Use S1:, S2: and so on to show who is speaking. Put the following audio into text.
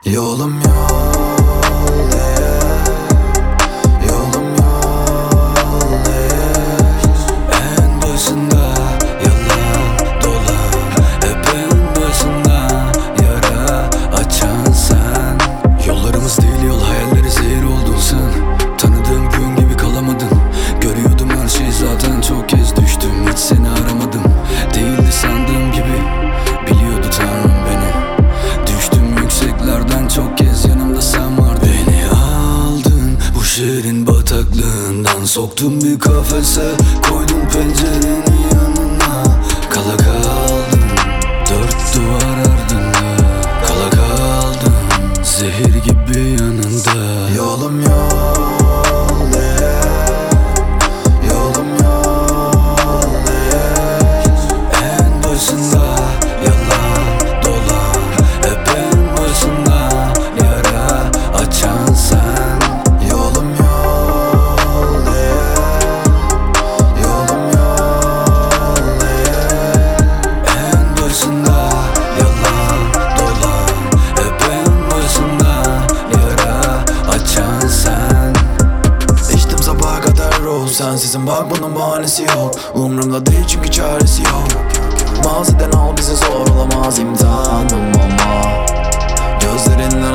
S1: Yolum yol değil, yolum yol değil. En başında yalan dolan, hep en başında yara açan sen. Yollarımız değil yol, hayalleri zehir oldun sen. Tanıdığım gün gibi kalamadın. Görüyordum her şeyi zaten, çok kez düştüm, hiç seni aramadım. Değildi sandığım gibi, biliyordu Tanrım beni. Düştüm yükseklerden, çok kez yanımda sen vardın. Beni aldın bu şehrin bataklığından, soktun bir kafese, koydun pencerenin yanına. Kala kaldın dört duvar ardında, kala kaldın zehir gibi yanında. Yolum yol değil, yolum yol değil. En başında yalan dolan, hep en başında yara açan sen. Yolum yol değil, yolum yol değil. En başında yalan dolan, hep en başında yara açan sen. İçtim sabaha kadar rol, sensizim bak bunun bahanesi yok. Umrumda değil çünkü çaresi yok. Maziden al bize zor olamaz imtihanım ama gözlerinden